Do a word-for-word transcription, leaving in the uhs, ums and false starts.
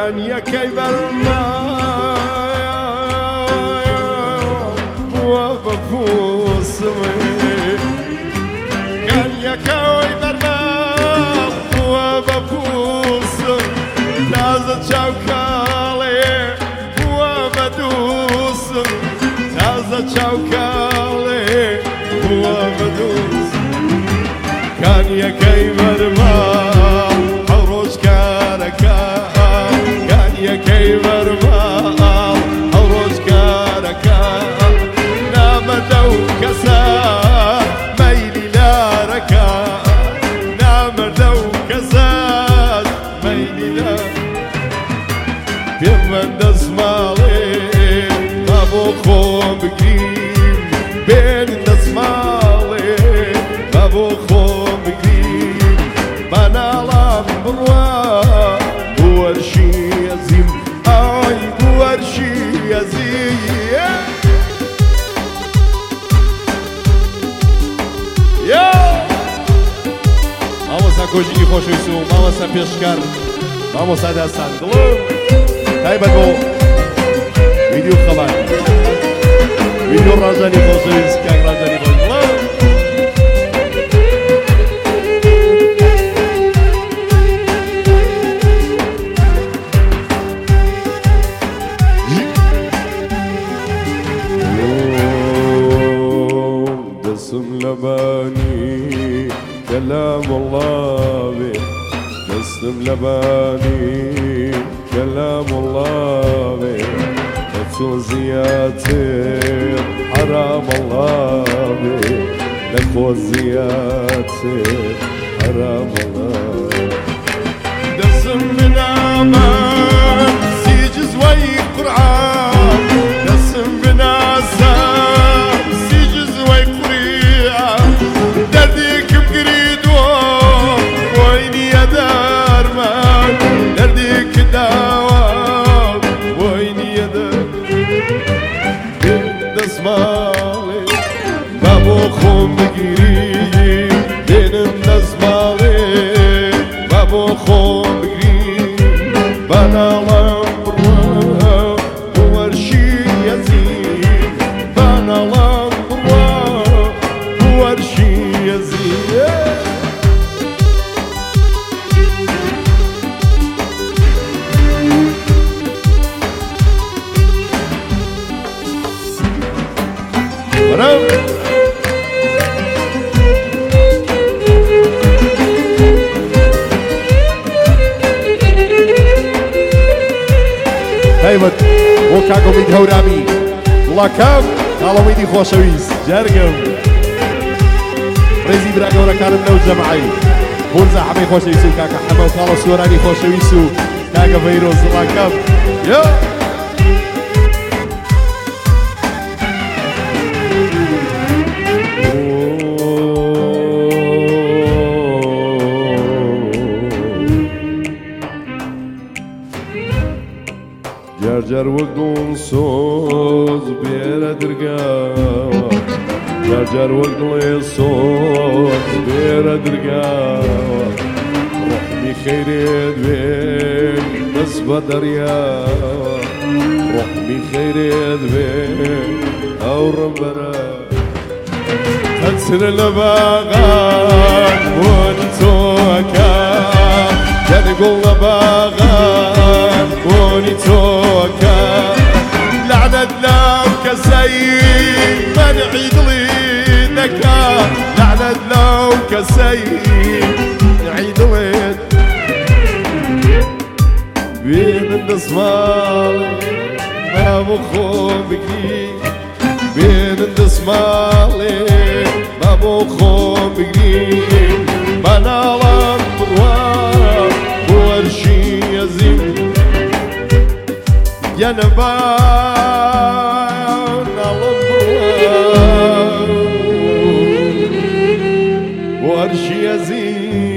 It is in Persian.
كان يكي برما وبفوس كان يكي برما وبفوس تازة شوكالي وبدوس تازة شوكالي وبدوس كان يكي برما حروش كاركا كان يكي برما حروش كاركا نام دو كسا ميلي لا ركا نام دو كسا ميلي لا بمن دسمالي بابو خوم بقريم بين دسمالي بابو خوم بقريم بنالام بروا بورشي يزيم اي بورشي يزيم يا vamos a کۆژینی خۆشەویست و مامۆستا پێشکار مامۆستا داستان دڵۆ تایبەت بۆ ویدیۆ خەبات ویدیۆ ڕازانی خۆشەویست کاک ڕازانی خۆش دڵۆ دەسم لەبانی كلام الله به دستم لباني كلام الله به نفسو زياتر حرام الله به نفسو زياتر حرام الله دسم من امان سيجز وي قرآن دسم بناسان سيجز وي قرآن درديك بقريد ويني يا دارمان درديك داوام ويني يا دار دسمالي بابو خوم بقري بينم دسمالي بابو خوم بقري بنالام برا بورشي يزين بنالام برا بورشي يزين برام تایبەت بۆ کاکۆمید هەورامی وڵاکام کاڵەویدی خۆشەویست جەرگم ڕێزی برا گەورەکانم لەو جەمعەی بۆرزە حەمەی خۆشەویست و کاکە حەمە و کاڵە سوۆرانی خۆشەویست و کاکە فەیرۆز وڵاکام یۆ جرجر وقدون صوز بيرا درقاوة جرجر وقدون صوز بيرا درقاوة روحني خيرت بين نسبة درياوة روحني خيرت بين أو ربنا تنسر لباغان ونتوكا جنقل لباغان ونتوكا لعنة لام كسيد من عيد ليدكا لعنة لام كسيد عيد ليد بين النصمال ما بخون بقري بين النصمال ما بخون بقري بنالام بروان بورشي يزيم يا نبان الله بورشي يزيم